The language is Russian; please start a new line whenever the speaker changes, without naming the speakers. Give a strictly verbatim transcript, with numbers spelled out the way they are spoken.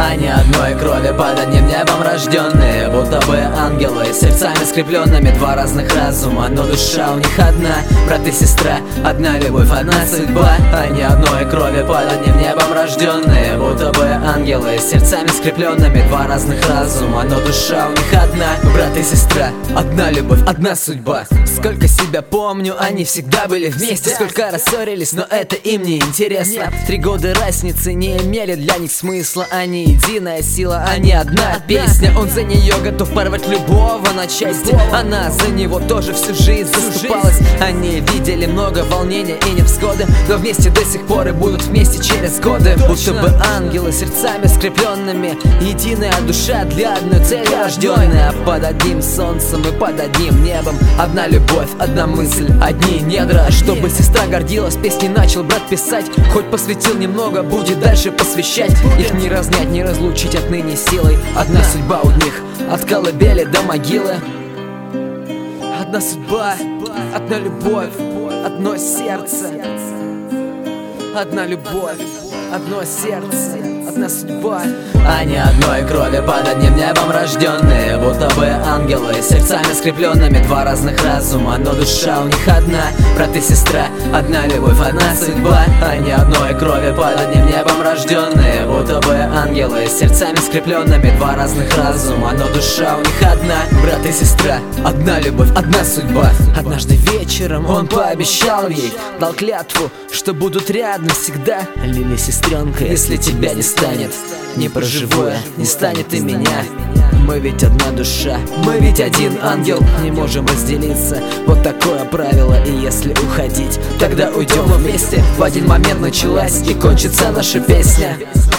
Они одной крови под одним небом рожденные, будто бы ангелы, сердцами скрепленными, два разных разума, но душа у них одна. Брат и сестра, одна любовь, одна судьба. Они одной крови под одним небом рожденные, будто бы ангелы, сердцами скрепленными, два разных разума, но душа у них одна. Брат и сестра, одна любовь, одна судьба. Сколько себя помню, они всегда были вместе. Сколько рассорились, но это им не интересно. Три года разницы не имели для них смысла. Они единая сила, они одна песня. Он за нее готов порвать любого на части. Она за него тоже всю жизнь заступалась. Они видели много волнения и невзгоды, но вместе до сих пор и будут вместе через годы. Будто бы ангелы, сердцами скрепленными, единая душа для одной цели рожденная. Под одним солнцем и под одним небом, одна любовь, одна мысль, одни недра. Чтобы сестра гордилась, песни начал брат писать. Хоть посвятил немного, будет дальше посвящать. Их не разнять, не разлучить отныне силой. Одна судьба у них, от колыбели до могилы. Одна судьба, одна любовь, одно сердце. Одна любовь, одно сердце, одна судьба. Они одной крови под одним небом рожденные, будто бы ангелы, сердцами скрепленными, два разных разума, но душа у них одна. Брат и сестра, одна любовь, одна судьба. Они одной крови под одним небом рожденные, будто бы ангелы, сердцами скрепленными, два разных разума, но душа у них одна. Брат и сестра, одна любовь, одна судьба. Однажды вечером он пообещал ей, дал клятву, что будут рядом всегда. Лили, сестренка, если тебя не станет, не проживу я, не станет и меня. Мы ведь одна душа, мы ведь один ангел, не можем разделиться, вот такое правило. И если уходить, тогда уйдем вместе. В один момент началась и кончится наша песня.